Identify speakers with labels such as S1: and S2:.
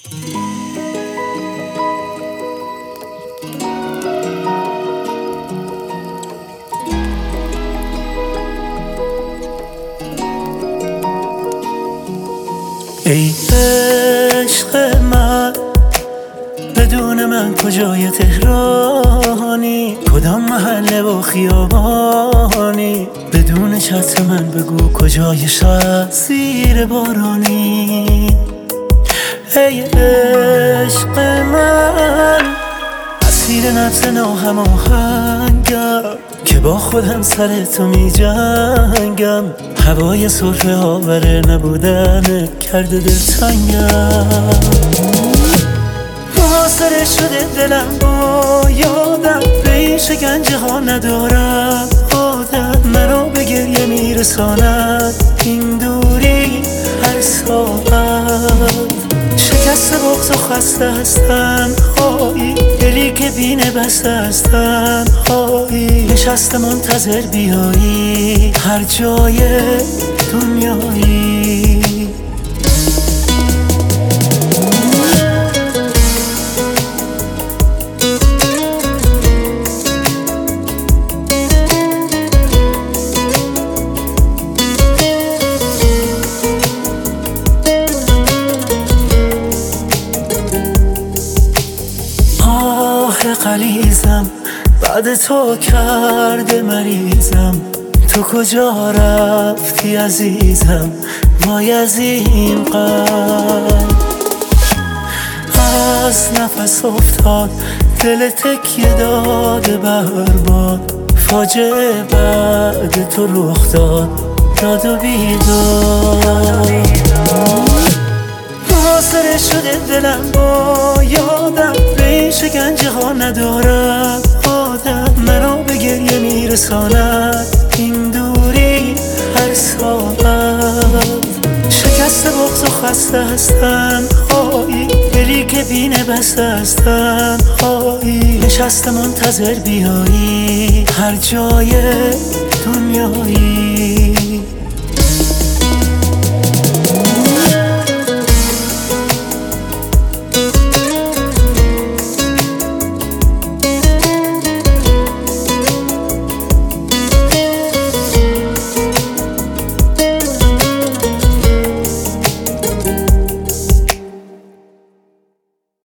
S1: ای عشق من، بدون من کجای تهرانی؟ کدام محله و خیابانی؟ بدون چتر من بگو کجای شهر زیر بارانی؟ ای عشق من، اسیر نبض ناهماهنگم که با خودم سر تو می جنگم. هوای سرفه آور نبودن کرده دلتنگم. محاصره شده دلم با یادم، به این شکنجه ها ندارم عادت. مرا به گریه میرساند این دوری هر ساعت. شکست بغض و خسته هستن هایی، دلی که بینه بسته هستن هایی. نشسته منتظر بیایی هر جای دنیایی. غلیظم بعد تو کرده مریضم. تو کجا رفتی عزیزم؟ وای از این قلب از نفس افتاد، دل تکیه داده برباد. فاجعه بعد تو رخ داد، داد و بیداد. محاصره شده دلم با یادم، به این شکنجه ها ندارم عادت. مرا به گریه میرساند این دوری هر ساعت. شکست بغض و خسته هستن هایی، دلی که بینه بسته هستن هایی. نشسته منتظر بیایی هر جای دنیایی.